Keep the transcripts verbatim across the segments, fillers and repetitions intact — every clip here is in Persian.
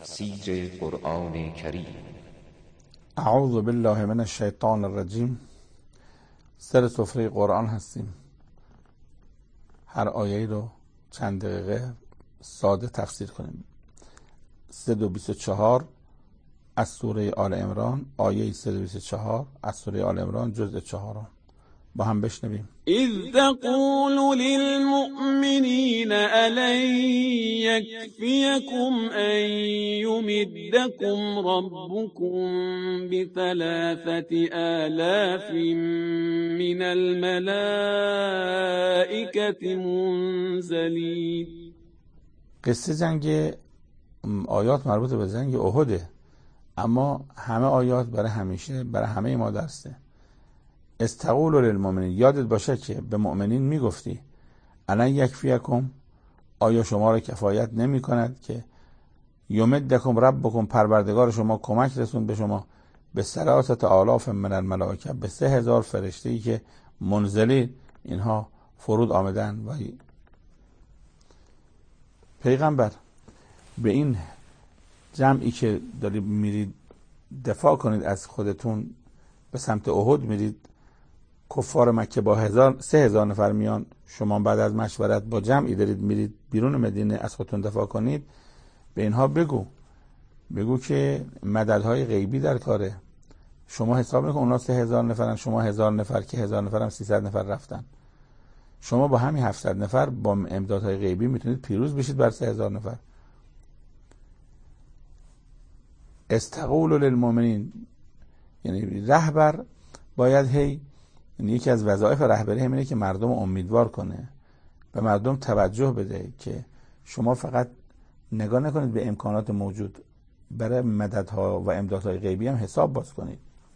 تفسیر قرآن کریم. اعوذ بالله من الشیطان الرجیم. سر سفره قرآن هستیم. هر آیه رو چند دقیقه ساده تفسیر کنیم. صد و بیست و چهار از سوره آل عمران، آیه صد و بیست و چهار از سوره آل عمران، جزء چهارم. با هم بشنویم. اذ تقول للمؤمنین الن یکفیکم ان یمدکم ربکم بثلاثة آلاف من الملائکة منزلین. قصه جنگ آیات مربوط به جنگ احده، اما همه آیات برای همیشه، برای همه ما درسه. استقول للمؤمنین، یادت باشه که به مؤمنین میگفتی الان یکفیکم، آیا شما را کفایت نمی کند که یمدکم ربکم، پروردگار شما کمک رسون به شما به ثلاثة آلاف من الملائکه، به سه هزار فرشته ای که منزلی اینها فرود آمدن. و پیغمبر به این جمعی که دارید میرید دفاع کنید از خودتون، به سمت احد میرید، کفار مکه با هزار سه هزار نفر میان، شما بعد از مشورت با جمعی دارید میرید بیرون مدینه از خودتون دفاع کنید، به اینها بگو بگو که مددهای غیبی در کاره. شما حساب نکن اونا سه هزار نفرن، شما هزار نفر، که هزار نفر هم سیصد نفر رفتن. شما با همین هفتصد نفر با امدادهای غیبی میتونید پیروز بشید بر سه هزار نفر. استقول للمؤمنین، یعنی رهبر باید هی، یعنی یکی از وظایف رهبری همینه که مردم امیدوار کنه، به مردم توجه بده که شما فقط نگاه نکنید به امکانات موجود، برای مددها و امدادهای غیبی هم حساب باز کنید.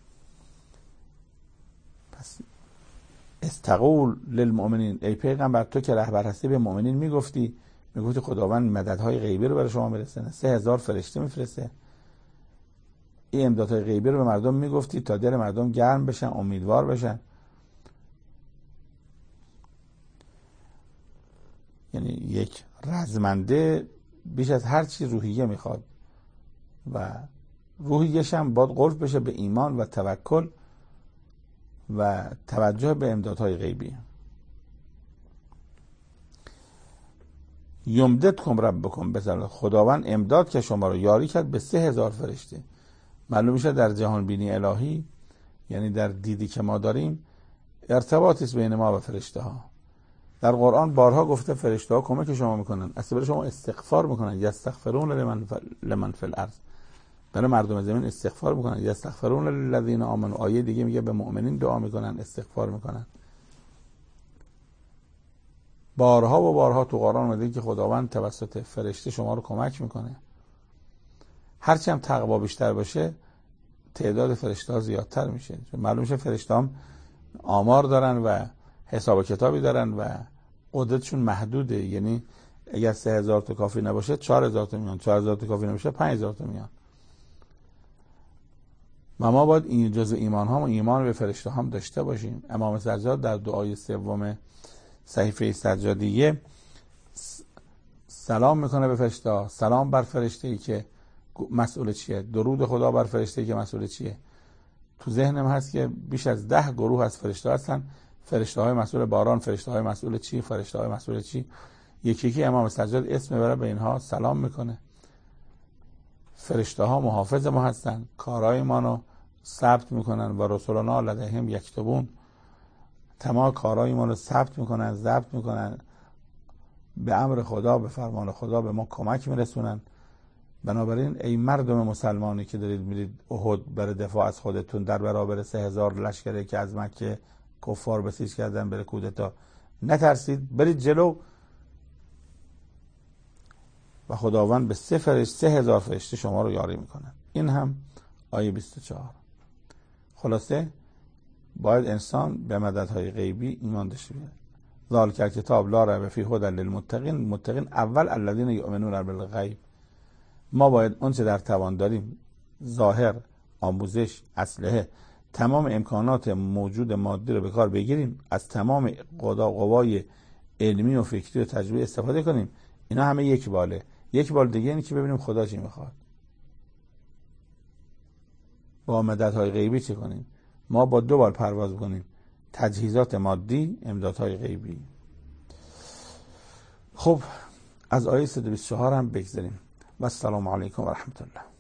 پس استقول للمؤمنین، ای پیغمبر تو که رهبر هستی به مؤمنین میگفتی میگفتی خداوند مددهای غیبی رو برای شما میرسونه، سه هزار فرشته میفرسته، این امدادهای غیبی رو به مردم میگفتی تا دل مردم گرم بشن، امیدوار بشن. یعنی یک رزمنده بیش از هر چی روحیه میخواد و روحیه‌ش هم باید قلب بشه به ایمان و توکل و توجه به امدادهای غیبی. یمددکم ربکم بثلاثة، خداوند امداد که شما رو یاری کرد به سه هزار فرشته. معلوم میشه در جهان بینی الهی، یعنی در دیدی که ما داریم، ارتباطی است بین ما و فرشته ها. در قرآن بارها گفته فرشته ها کمک شما میکنن، اصلا برای شما استغفار میکنن، یستغفرون لمن لمن فی الارض، برای مردم زمین استغفار میکنن، یستغفرون للذین آمنوا. آیه دیگه میگه به مؤمنین دعا میکنن، استغفار میکنن. بارها و بارها تو قرآن اومده که خداوند توسط فرشته شما رو کمک میکنه. هرچی هم تقوا بیشتر باشه تعداد فرشته ها زیادتر میشه. معلوم میشه فرشته هم آمار دارن و حساب کتابی دارن و قدرتشون محدوده. یعنی اگر سه هزار تا کافی نباشه چهار هزار تا میان، چهار هزار تا کافی نباشه پنج هزار تا میان. و ما باید این جزء ایمان هم و ایمان به فرشته هم داشته باشیم. امام سجاد در دعای سوم صحیفه سجادیه سلام میکنه به فرشته ها، سلام بر فرشته ای که مسئول چیه، درود خدا بر فرشته ای که مسئول چیه. تو ذهنم هست که بیش از ده گروه از فرشته هستن، فرشته های مسئول باران، فرشته های مسئول چی، فرشته های مسئول چی. یکی یکی امام سجاد اسم میبره به اینها سلام میکنه. فرشته ها محافظ ما هستن، کارهای ما رو ثبت میکنن و رسولنا لدیهم یکتبون، تمام کارهای ما رو ثبت میکنن، ضبط میکنن، به امر خدا، به فرمان خدا به ما کمک میرسونن. بنابراین ای مردم مسلمانی که دارید میرید احد برای دفاع از خودتون در برابر سه هزار لشکری که از مکه کفار بسیج کردن برای کودتا، نترسید، برید جلو و خداوند به سه فرشته سه هزار فرشته شما رو یاری میکنن. این هم آیه بیست و چهار. خلاصه باید انسان به مددهای غیبی ایمان داشته باشه. ذالک الکتاب لا ریب فیه هدی للمتقین. متقین اول الذین یؤمنون بالغیب. ما باید اون چه در توان داریم، ظاهر، آموزش، اسلحه، تمام امکانات موجود مادی رو به کار بگیریم، از تمام قوای علمی و فکری و تجربی استفاده کنیم. اینا همه یک باله. یک بال دیگه اینه که ببینیم خدا چی میخواد. با مددهای غیبی چه کنیم؟ ما با دو بار پرواز کنیم، تجهیزات مادی، امدادهای غیبی. خب از آیه صد و بیست و چهار هم بگذاریم. و السلام علیکم و رحمت الله.